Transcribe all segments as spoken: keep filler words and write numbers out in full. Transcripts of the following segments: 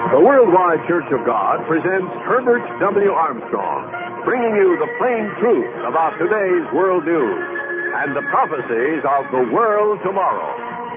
The Worldwide Church of God presents Herbert W. Armstrong, bringing you the plain truth about today's world news and the prophecies of the world tomorrow.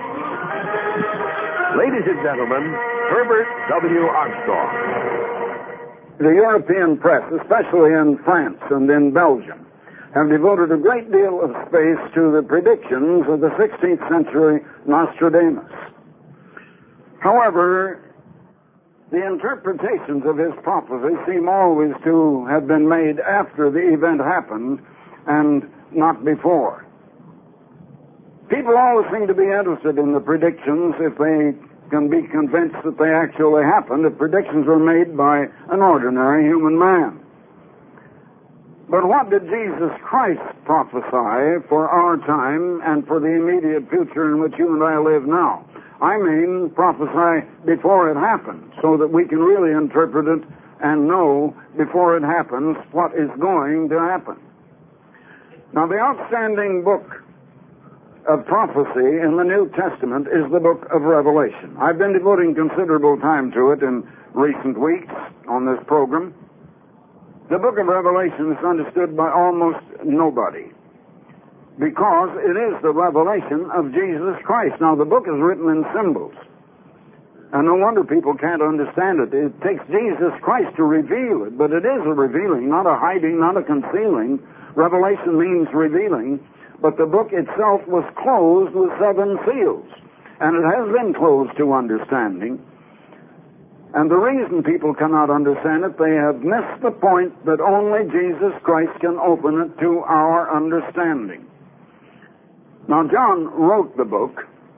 Ladies and gentlemen, Herbert W. Armstrong. The European press, especially in France and in Belgium, have devoted a great deal of space to the predictions of the sixteenth century Nostradamus. However, the interpretations of his prophecy seem always to have been made after the event happened and not before. People always seem to be interested in the predictions if they can be convinced that they actually happened, if predictions were made by an ordinary human man. But what did Jesus Christ prophesy for our time and for the immediate future in which you and I live now? I mean, prophesy before it happened, so that we can really interpret it and know before it happens what is going to happen. Now, the outstanding book of prophecy in the New Testament is the book of Revelation. I've been devoting considerable time to it in recent weeks on this program. The book of Revelation is understood by almost nobody, because it is the revelation of Jesus Christ. Now, the book is written in symbols, and no wonder people can't understand it. It takes Jesus Christ to reveal it, but it is a revealing, not a hiding, not a concealing. Revelation means revealing, but the book itself was closed with seven seals, and it has been closed to understanding. And the reason people cannot understand it, they have missed the point that only Jesus Christ can open it to our understanding. Now, John wrote the book.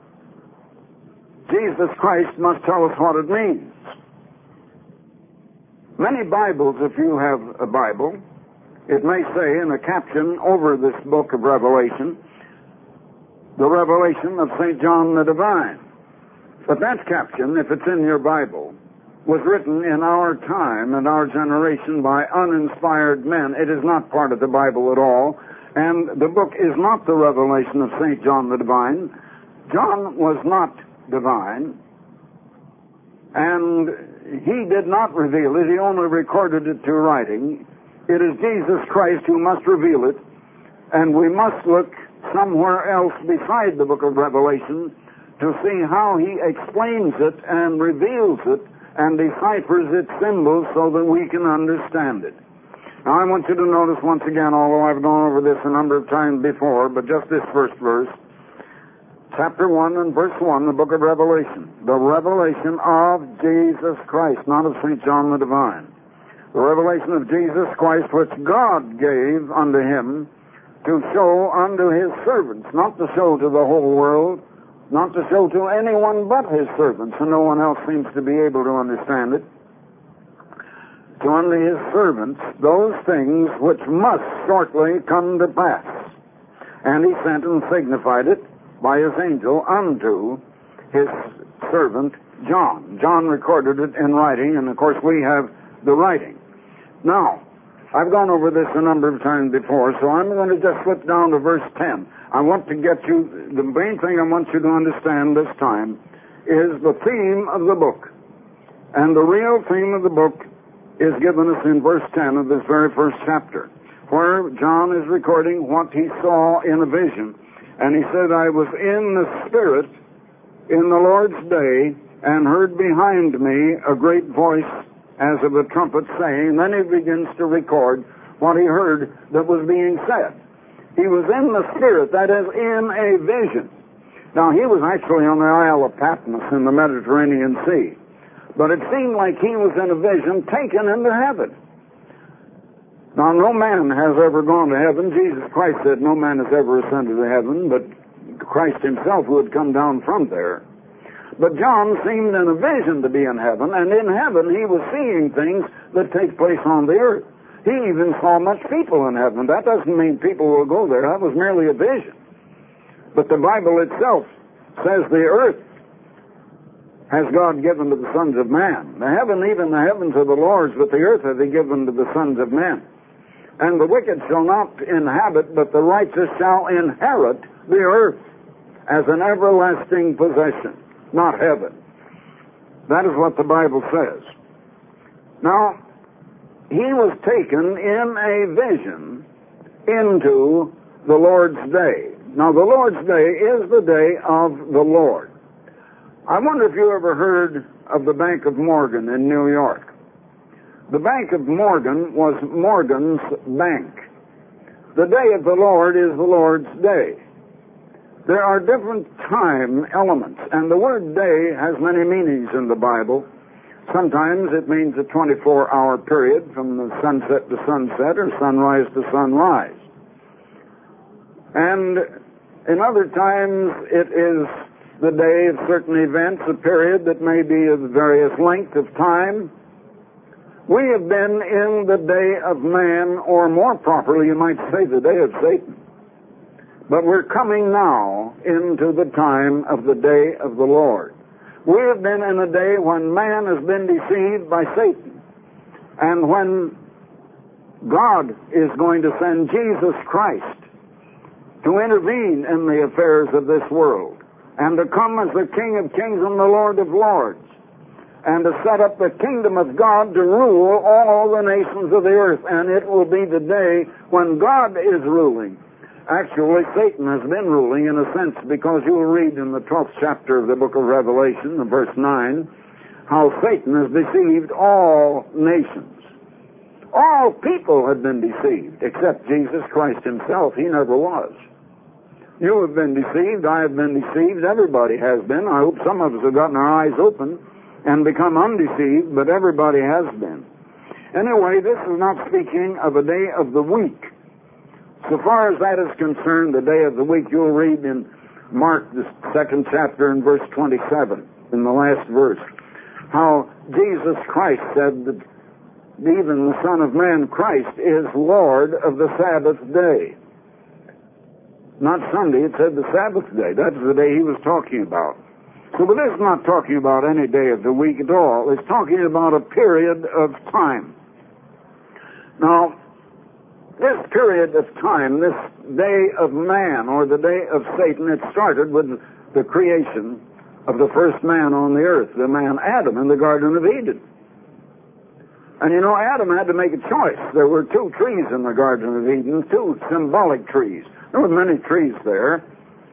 Jesus Christ must tell us what it means. Many Bibles, if you have a Bible, it may say in a caption over this book of Revelation, the revelation of Saint John the Divine. But that caption, if it's in your Bible, was written in our time and our generation by uninspired men. It is not part of the Bible at all. And the book is not the revelation of Saint John the Divine. John was not divine, and he did not reveal it. He only recorded it to writing. It is Jesus Christ who must reveal it, and we must look somewhere else beside the book of Revelation to see how he explains it and reveals it and deciphers its symbols so that we can understand it. Now, I want you to notice once again, although I've gone over this a number of times before, but just this first verse, chapter one and verse one, the book of Revelation. The revelation of Jesus Christ, not of Saint John the Divine. The revelation of Jesus Christ, which God gave unto him to show unto his servants, not to show to the whole world, not to show to anyone but his servants, and no one else seems to be able to understand it. To unto his servants those things which must shortly come to pass. And he sent and signified it by his angel unto his servant John. John recorded it in writing, and of course we have the writing. Now, I've gone over this a number of times before, so I'm going to just slip down to verse ten. I want to get you, the main thing I want you to understand this time is the theme of the book. And the real theme of the book is given us in verse ten of this very first chapter, where John is recording what he saw in a vision. And he said, I was in the Spirit in the Lord's day, and heard behind me a great voice as of a trumpet saying, then he begins to record what he heard that was being said. He was in the Spirit, that is, in a vision. Now, he was actually on the Isle of Patmos in the Mediterranean Sea. But it seemed like he was in a vision taken into heaven. Now, no man has ever gone to heaven. Jesus Christ said no man has ever ascended to heaven, but Christ himself would come down from there. But John seemed in a vision to be in heaven, and in heaven he was seeing things that take place on the earth. He even saw much people in heaven. That doesn't mean people will go there. That was merely a vision. But the Bible itself says the earth has God given to the sons of man. The heaven, even the heavens are the Lord's, but the earth hath he given to the sons of men. And the wicked shall not inhabit, but the righteous shall inherit the earth as an everlasting possession, not heaven. That is what the Bible says. Now, he was taken in a vision into the Lord's day. Now, the Lord's day is the day of the Lord. I wonder if you ever heard of the Bank of Morgan in New York. The Bank of Morgan was Morgan's bank. The day of the Lord is the Lord's day. There are different time elements, and the word day has many meanings in the Bible. Sometimes it means a twenty-four hour period from the sunset to sunset or sunrise to sunrise. And in other times it is the day of certain events, a period that may be of various length of time. We have been in the day of man, or more properly you might say the day of Satan. But we're coming now into the time of the day of the Lord. We have been in a day when man has been deceived by Satan, and when God is going to send Jesus Christ to intervene in the affairs of this world, and to come as the King of Kings and the Lord of Lords, and to set up the kingdom of God to rule all the nations of the earth. And it will be the day when God is ruling. Actually, Satan has been ruling in a sense, because you will read in the twelfth chapter of the book of Revelation, verse nine, how Satan has deceived all nations. All people have been deceived, except Jesus Christ himself. He never was. You have been deceived. I have been deceived. Everybody has been. I hope some of us have gotten our eyes open and become undeceived, but everybody has been. Anyway, this is not speaking of a day of the week. So far as that is concerned, the day of the week, you'll read in Mark, the second chapter, and verse twenty-seven, in the last verse, how Jesus Christ said that even the Son of Man, Christ, is Lord of the Sabbath day. Not Sunday, it said the Sabbath day. That's the day he was talking about. So, but this is not talking about any day of the week at all. It's talking about a period of time. Now, this period of time, this day of man, or the day of Satan, it started with the creation of the first man on the earth, the man Adam in the Garden of Eden. And you know, Adam had to make a choice. There were two trees in the Garden of Eden, two symbolic trees. There were many trees there.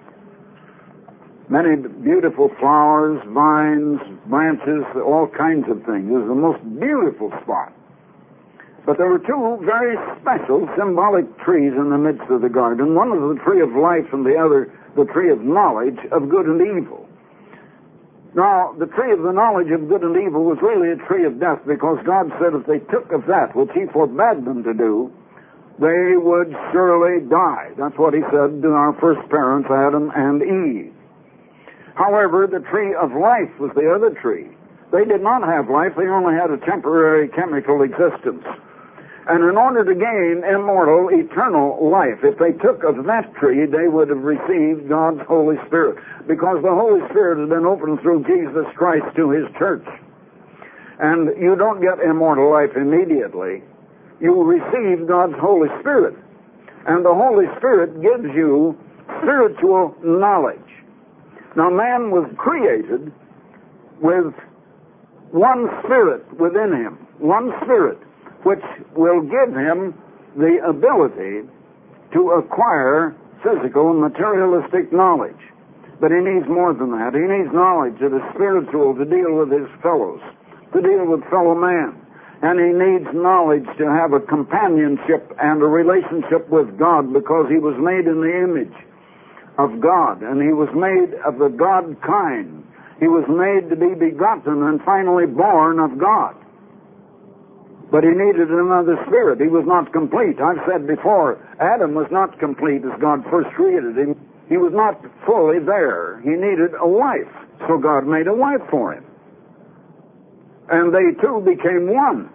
Many beautiful flowers, vines, branches, all kinds of things. It was the most beautiful spot. But there were two very special symbolic trees in the midst of the garden. One was the tree of life, and the other the tree of knowledge of good and evil. Now, the tree of the knowledge of good and evil was really a tree of death, because God said if they took of that which he forbade them to do, they would surely die. That's what he said to our first parents, Adam and Eve. However, the tree of life was the other tree. They did not have life. They only had a temporary chemical existence. And in order to gain immortal, eternal life, if they took of that tree, they would have received God's Holy Spirit, because the Holy Spirit has been opened through Jesus Christ to his church. And you don't get immortal life immediately. You receive God's Holy Spirit. And the Holy Spirit gives you spiritual knowledge. Now, man was created with one spirit within him, one spirit, which will give him the ability to acquire physical and materialistic knowledge. But he needs more than that. He needs knowledge that is spiritual to deal with his fellows, to deal with fellow man. And he needs knowledge to have a companionship and a relationship with God, because he was made in the image of God, and he was made of the God kind. He was made to be begotten and finally born of God. But he needed another spirit. He was not complete. I've said before, Adam was not complete as God first created him. He was not fully there. He needed a wife. So God made a wife for him. And they two became one.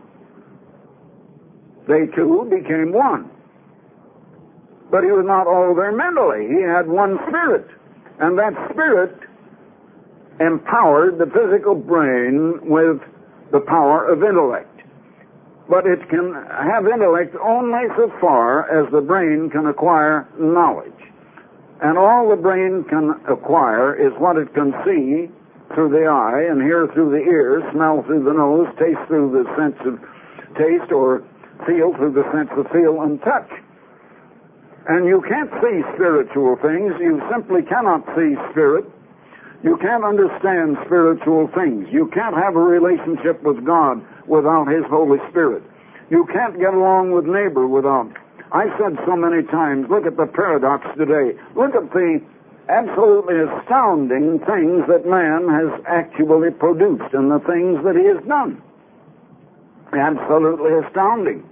They two became one. But he was not all there mentally. He had one spirit. And that spirit empowered the physical brain with the power of intellect. But it can have intellect only so far as the brain can acquire knowledge. And all the brain can acquire is what it can see, through the eye, and hear through the ear, smell through the nose, taste through the sense of taste, or feel through the sense of feel and touch. And you can't see spiritual things. You simply cannot see spirit. You can't understand spiritual things. You can't have a relationship with God without His Holy Spirit. You can't get along with neighbor without. I've said so many times, look at the paradox today. Look at the absolutely astounding things that man has actually produced and the things that he has done. Absolutely astounding.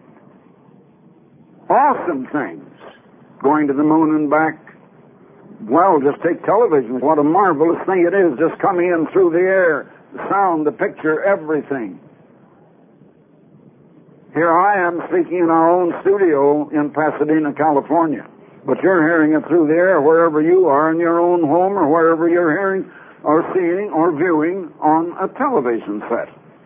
Awesome things. Going to the moon and back. Well, just take television. What a marvelous thing it is, just coming in through the air. The sound, the picture, everything. Here I am speaking in our own studio in Pasadena, California. But you're hearing it through the air wherever you are in your own home or wherever you're hearing or seeing or viewing on a television set.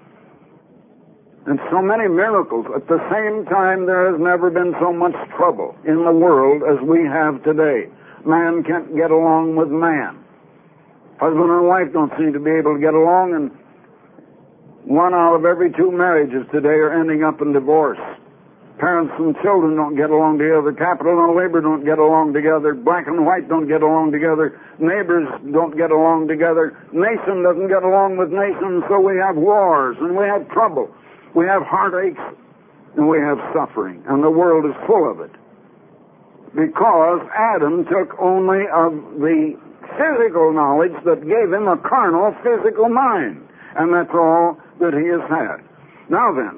And so many miracles. At the same time, there has never been so much trouble in the world as we have today. Man can't get along with man. Husband and wife don't seem to be able to get along, and one out of every two marriages today are ending up in divorce. Parents and children don't get along together. Capital and labor don't get along together. Black and white don't get along together. Neighbors don't get along together. Nation doesn't get along with nation, so we have wars, and we have trouble. We have heartaches, and we have suffering, and the world is full of it. Because Adam took only of the physical knowledge that gave him a carnal physical mind. And that's all that he has had. Now then,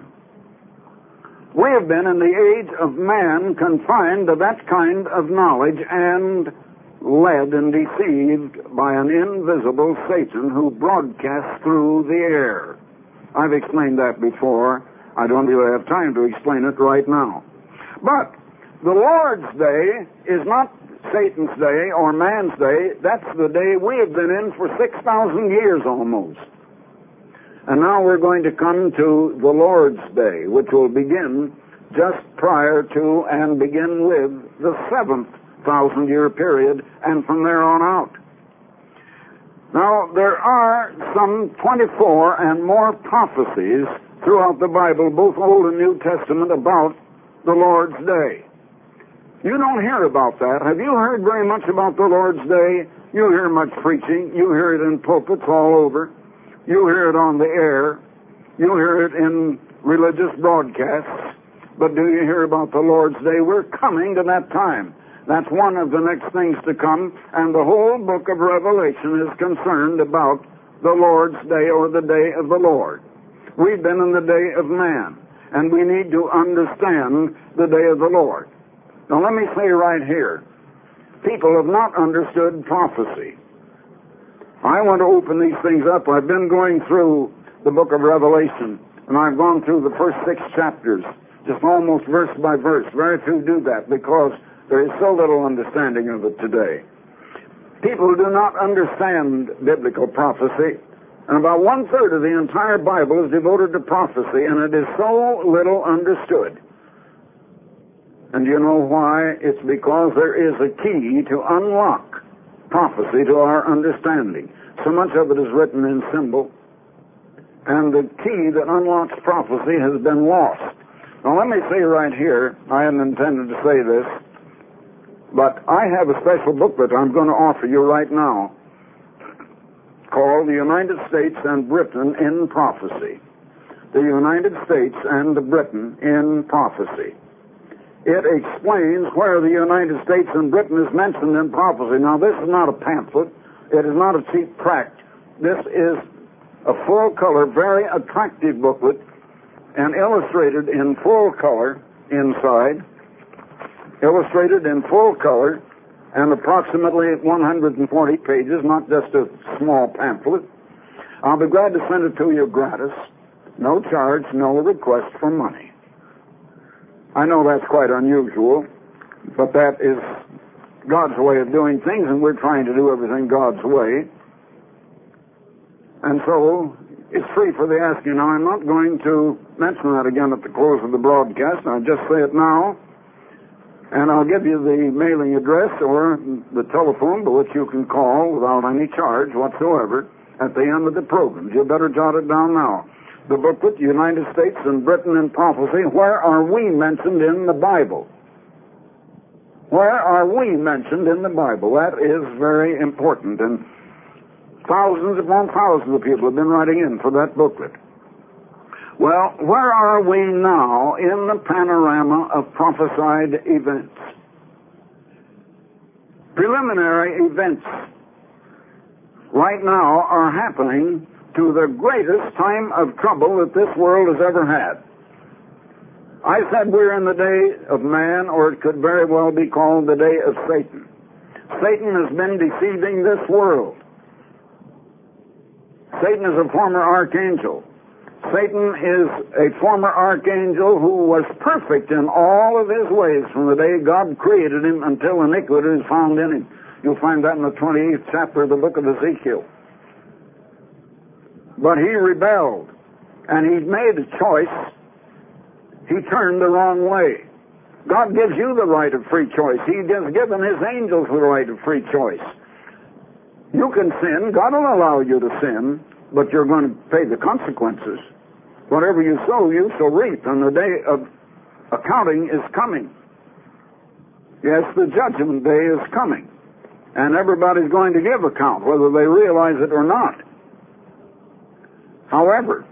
we have been in the age of man confined to that kind of knowledge and led and deceived by an invisible Satan who broadcasts through the air. I've explained that before. I don't really have time to explain it right now. But the Lord's day is not Satan's day or man's day. That's the day we have been in for six thousand years almost. And now we're going to come to the Lord's day, which will begin just prior to and begin with the seventh thousand year period, and from there on out. Now, there are some twenty-four and more prophecies throughout the Bible, both Old and New Testament, about the Lord's day. You don't hear about that. Have you heard very much about the Lord's day? You hear much preaching. You hear it in pulpits all over. You hear it on the air. You hear it in religious broadcasts. But do you hear about the Lord's day? We're coming to that time. That's one of the next things to come, and the whole book of Revelation is concerned about the Lord's day or the day of the Lord. We've been in the day of man, and we need to understand the day of the Lord. Now let me say right here, people have not understood prophecy. I want to open these things up. I've been going through the book of Revelation, and I've gone through the first six chapters, just almost verse by verse. Very few do that because there is so little understanding of it today. People do not understand biblical prophecy, and about one-third of the entire Bible is devoted to prophecy, and it is so little understood. And you know why? It's because there is a key to unlock prophecy to our understanding. So much of it is written in symbol, and the key that unlocks prophecy has been lost. Now let me say right here, I hadn't intended to say this, but I have a special booklet I'm going to offer you right now called The United States and Britain in Prophecy. The United States and Britain in Prophecy. It explains where the United States and Britain is mentioned in prophecy. Now, this is not a pamphlet. It is not a cheap tract. This is a full-color, very attractive booklet and illustrated in full color inside. Illustrated in full color and approximately one hundred forty pages, not just a small pamphlet. I'll be glad to send it to you gratis. No charge, no request for money. I know that's quite unusual, but that is God's way of doing things, and we're trying to do everything God's way. And so, it's free for the asking. Now, I'm not going to mention that again at the close of the broadcast. I'll just say it now. And I'll give you the mailing address or the telephone by which you can call without any charge whatsoever. at the end of the programs. You better jot it down now. The booklet, United States and Britain in Prophecy, where are we mentioned in the Bible? Where are we mentioned in the Bible? That is very important, and thousands upon thousands of people have been writing in for that booklet. Well, where are we now in the panorama of prophesied events? Preliminary events right now are happening to the greatest time of trouble that this world has ever had. I said we're in the day of man, or it could very well be called the day of Satan. Satan has been deceiving this world. Satan is a former archangel. Satan is a former archangel who was perfect in all of his ways from the day God created him until iniquity is found in him. You'll find that in the twenty-eighth chapter of the book of Ezekiel. But he rebelled, and he made a choice. He turned the wrong way. God gives you the right of free choice. He has given his angels the right of free choice. You can sin. God will allow you to sin, but you're going to pay the consequences. Whatever you sow, you shall reap, and the day of accounting is coming. Yes, the judgment day is coming, and everybody's going to give account, whether they realize it or not. However,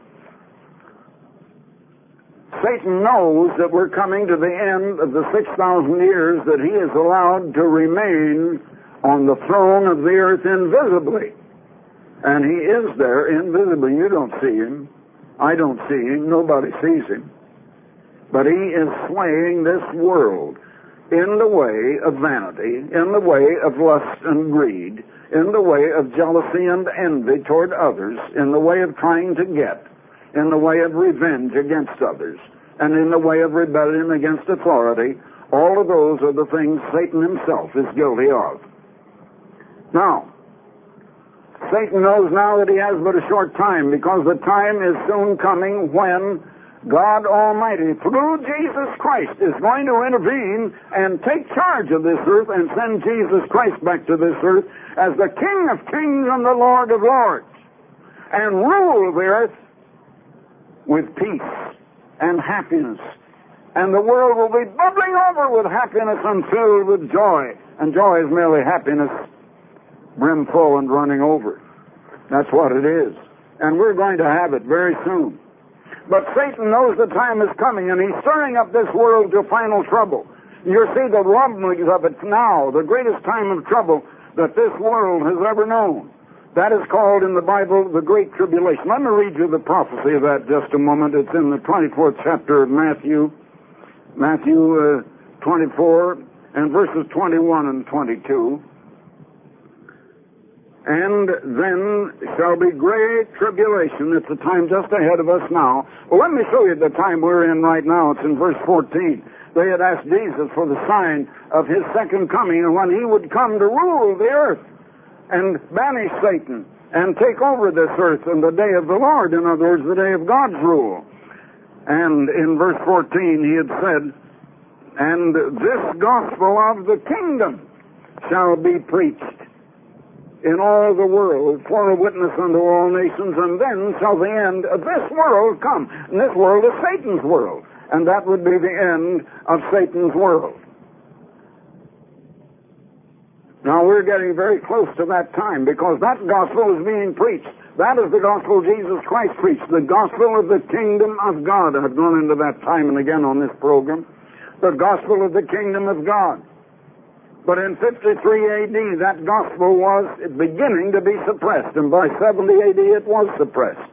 Satan knows that we're coming to the end of the six thousand years that he is allowed to remain on the throne of the earth invisibly. And he is there invisibly. You don't see him. I don't see him. Nobody sees him. But he is swaying this world in the way of vanity, in the way of lust and greed, in the way of jealousy and envy toward others, in the way of trying to get, in the way of revenge against others, and in the way of rebellion against authority. All of those are the things Satan himself is guilty of. Now, Satan knows now that he has but a short time, because the time is soon coming when God Almighty, through Jesus Christ, is going to intervene and take charge of this earth and send Jesus Christ back to this earth as the King of Kings and the Lord of Lords, and rule the earth with peace and happiness. And the world will be bubbling over with happiness and filled with joy. And joy is merely happiness brimful and running over. That's what it is. And we're going to have it very soon. But Satan knows the time is coming, and he's stirring up this world to final trouble. You see the rumblings of it now, the greatest time of trouble that this world has ever known. That is called in the Bible the Great Tribulation. Let me read you the prophecy of that just a moment. It's in the twenty-fourth chapter of Matthew, Matthew uh, twenty-four, and verses twenty-one and twenty-two. And then shall be great tribulation. It's the time just ahead of us now. Well, let me show you the time we're in right now. It's in verse fourteen. They had asked Jesus for the sign of his second coming, and when he would come to rule the earth and banish Satan and take over this earth in the day of the Lord. In other words, the day of God's rule. And in verse fourteen he had said, and this gospel of the kingdom shall be preached in all the world for a witness unto all nations, and then shall the end of this world come. And this world is Satan's world, and that would be the end of Satan's world. Now we're getting very close to that time, because that gospel is being preached. That is the gospel Jesus Christ preached, the gospel of the kingdom of God. I've gone into that time and again on this program. The gospel of the kingdom of God. But in fifty-three A D, that gospel was beginning to be suppressed, and by seventy A D it was suppressed.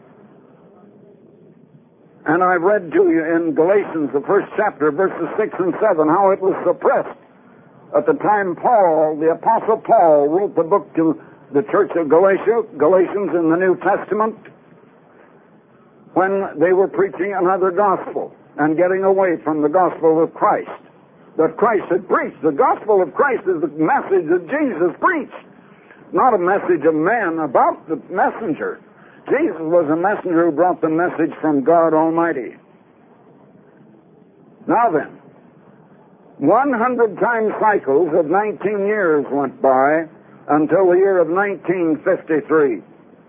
And I've read to you in Galatians, the first chapter, verses six and seven, how it was suppressed at the time Paul, the Apostle Paul, wrote the book to the church of Galatia, Galatians in the New Testament, when they were preaching another gospel and getting away from the gospel of Christ that Christ had preached. The gospel of Christ is the message that Jesus preached, not a message of man about the messenger. Jesus was a messenger who brought the message from God Almighty. Now then, one hundred time cycles of nineteen years went by until the year of nineteen fifty-three.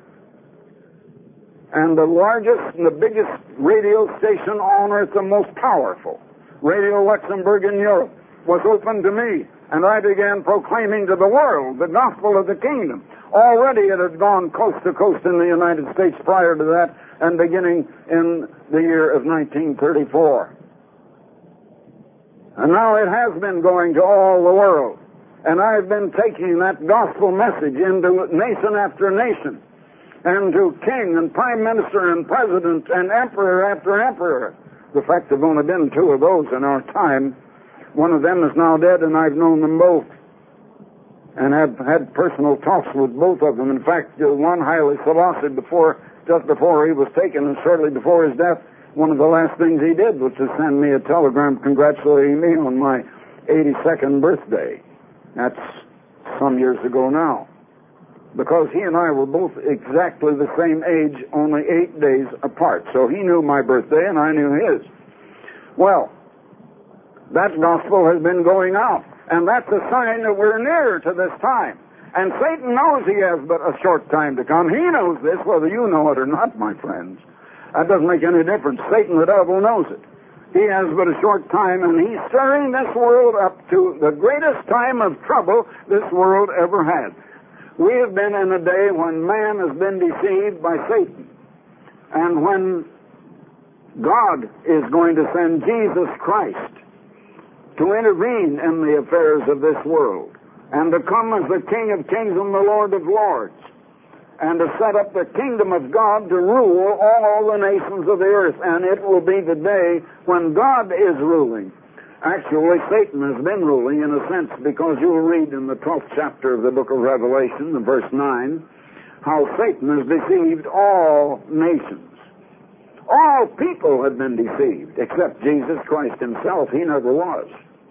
And the largest and the biggest radio station on earth, the most powerful, Radio Luxembourg in Europe, was open to me. And I began proclaiming to the world the gospel of the kingdom. Already it had gone coast to coast in the United States prior to that, and beginning in the year of nineteen thirty-four. And now it has been going to all the world. And I've been taking that gospel message into nation after nation, and to king and prime minister and president and emperor after emperor. The fact, there have only been two of those in our time. One of them is now dead, and I've known them both, and have had personal talks with both of them. In fact, one, Haile Selassie, before, just before he was taken, and shortly before his death, one of the last things he did was to send me a telegram congratulating me on my eighty-second birthday. That's some years ago now. Because he and I were both exactly the same age, only eight days apart. So he knew my birthday, and I knew his. Well, that gospel has been going out, and that's a sign that we're near to this time. And Satan knows he has but a short time to come. He knows this, whether you know it or not, my friends. That doesn't make any difference. Satan, the devil, knows it. He has but a short time, and he's stirring this world up to the greatest time of trouble this world ever had. We have been in a day when man has been deceived by Satan, and when God is going to send Jesus Christ to intervene in the affairs of this world, and to come as the King of Kings and the Lord of Lords, and to set up the kingdom of God to rule all the nations of the earth. And it will be the day when God is ruling. Actually, Satan has been ruling in a sense, because you'll read in the twelfth chapter of the book of Revelation, in verse nine, how Satan has deceived all nations. All people have been deceived, except Jesus Christ himself. He never was.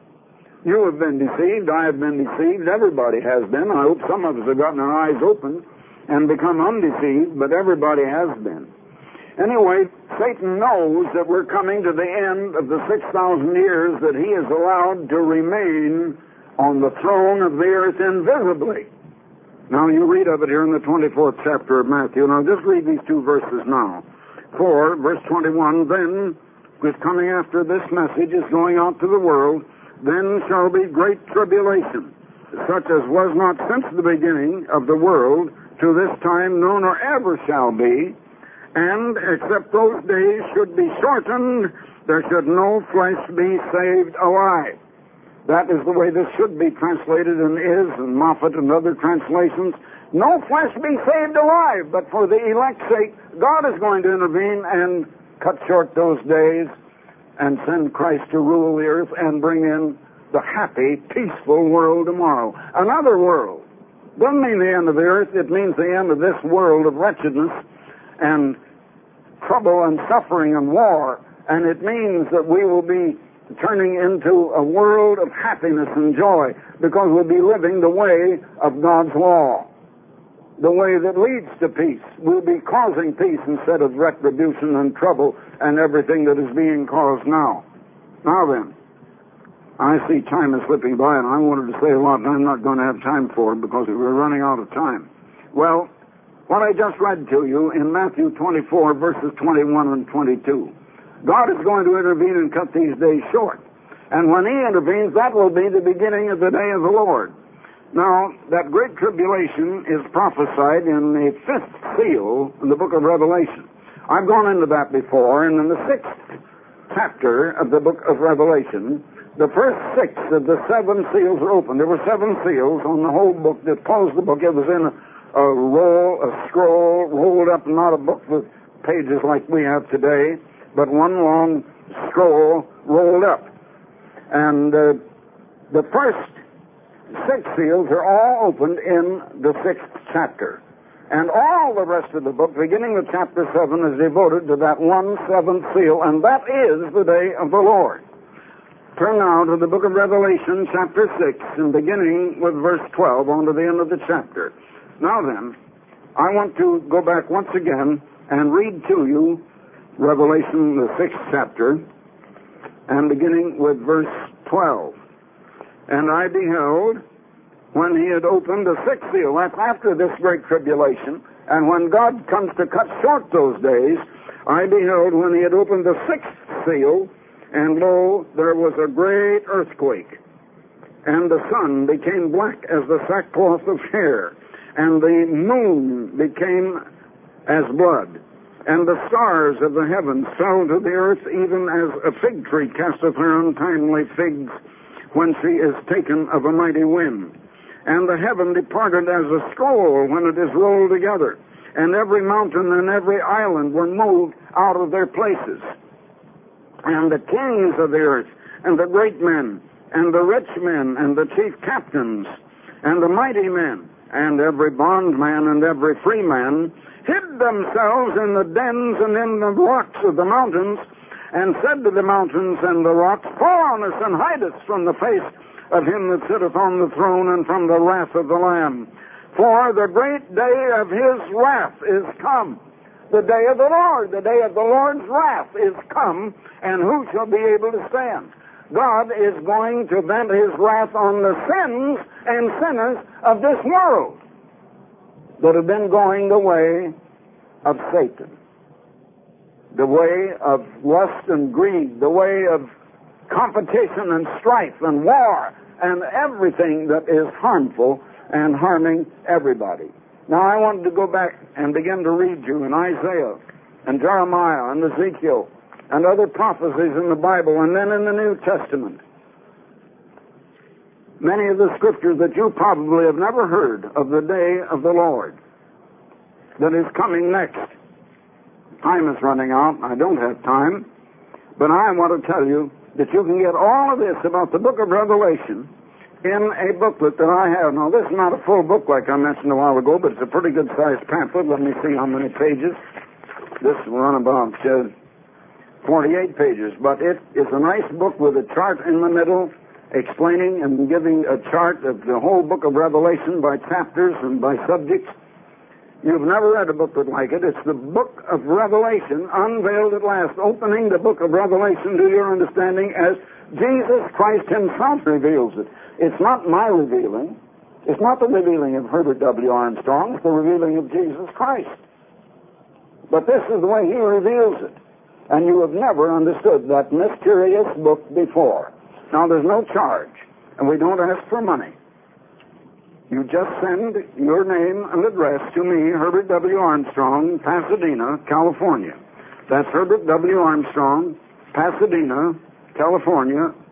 You have been deceived. I have been deceived. Everybody has been. I hope some of us have gotten our eyes open and become undeceived, but everybody has been. Anyway, Satan knows that we're coming to the end of the six thousand years that he is allowed to remain on the throne of the earth invisibly. Now, you read of it here in the twenty-fourth chapter of Matthew. Now, just read these two verses now. For, verse twenty-one, then, who's coming after this message is going out to the world, then shall be great tribulation, such as was not since the beginning of the world to this time, no, nor ever shall be. And except those days should be shortened, there should no flesh be saved alive. That is the way this should be translated in Is and Moffat and other translations. No flesh be saved alive, but for the elect's sake, God is going to intervene and cut short those days and send Christ to rule the earth and bring in the happy, peaceful world tomorrow. Another world. Doesn't mean the end of the earth. It means the end of this world of wretchedness and trouble and suffering and war. And it means that we will be turning into a world of happiness and joy, because we'll be living the way of God's law, the way that leads to peace. We'll be causing peace instead of retribution and trouble and everything that is being caused now. Now then, I see time is slipping by, and I wanted to say a lot, and I'm not going to have time for it because we're running out of time. Well, what I just read to you in Matthew twenty-four, verses twenty-one and twenty-two, God is going to intervene and cut these days short. And when he intervenes, that will be the beginning of the day of the Lord. Now, that great tribulation is prophesied in the fifth seal in the book of Revelation. I've gone into that before, and in the sixth chapter of the book of Revelation, the first six of the seven seals are opened. There were seven seals on the whole book that closed the book. It was in a, a roll, a scroll, rolled up, not a book with pages like we have today, but one long scroll rolled up. And uh, the first six seals are all opened in the sixth chapter. And all the rest of the book, beginning with chapter seven, is devoted to that one seventh seal, and that is the day of the Lord. Turn now to the book of Revelation, chapter six, and beginning with verse twelve on to the end of the chapter. Now then, I want to go back once again and read to you Revelation, the sixth chapter, and beginning with verse twelve. And I beheld, when he had opened the sixth seal, that's after this great tribulation, And when God comes to cut short those days, I beheld when he had opened the sixth seal, and lo, there was a great earthquake. And the sun became black as the sackcloth of hair, and the moon became as blood, and the stars of the heavens fell to the earth, even as a fig tree casteth her untimely figs when she is taken of a mighty wind. And the heaven departed as a scroll when it is rolled together, and every mountain and every island were moved out of their places. And the kings of the earth, and the great men, and the rich men, and the chief captains, and the mighty men, and every bondman and every free man, hid themselves in the dens and in the rocks of the mountains, and said to the mountains and the rocks, Fall on us and hide us from the face of him that sitteth on the throne and from the wrath of the Lamb. For the great day of his wrath is come. The day of the Lord, the day of the Lord's wrath is come, and who shall be able to stand? God is going to vent his wrath on the sins and sinners of this world that have been going the way of Satan, the way of lust and greed, the way of competition and strife and war and everything that is harmful and harming everybody. Now I wanted to go back and begin to read you in Isaiah and Jeremiah and Ezekiel and other prophecies in the Bible, and then in the New Testament. Many of the scriptures that you probably have never heard of the day of the Lord that is coming next. Time is running out. I don't have time. But I want to tell you that you can get all of this about the book of Revelation in a booklet that I have. Now, this is not a full book like I mentioned a while ago, but it's a pretty good-sized pamphlet. Let me see how many pages. This will run about uh, forty-eight pages, but it is a nice book with a chart in the middle explaining and giving a chart of the whole book of Revelation by chapters and by subjects. You've never read a booklet like it. It's the book of Revelation unveiled at last, opening the book of Revelation to your understanding as Jesus Christ himself reveals it. It's not my revealing. It's not the revealing of Herbert W. Armstrong. It's the revealing of Jesus Christ. But this is the way he reveals it. And you have never understood that mysterious book before. Now, there's no charge, and we don't ask for money. You just send your name and address to me, Herbert W. Armstrong, Pasadena, California. That's Herbert W. Armstrong, Pasadena, California,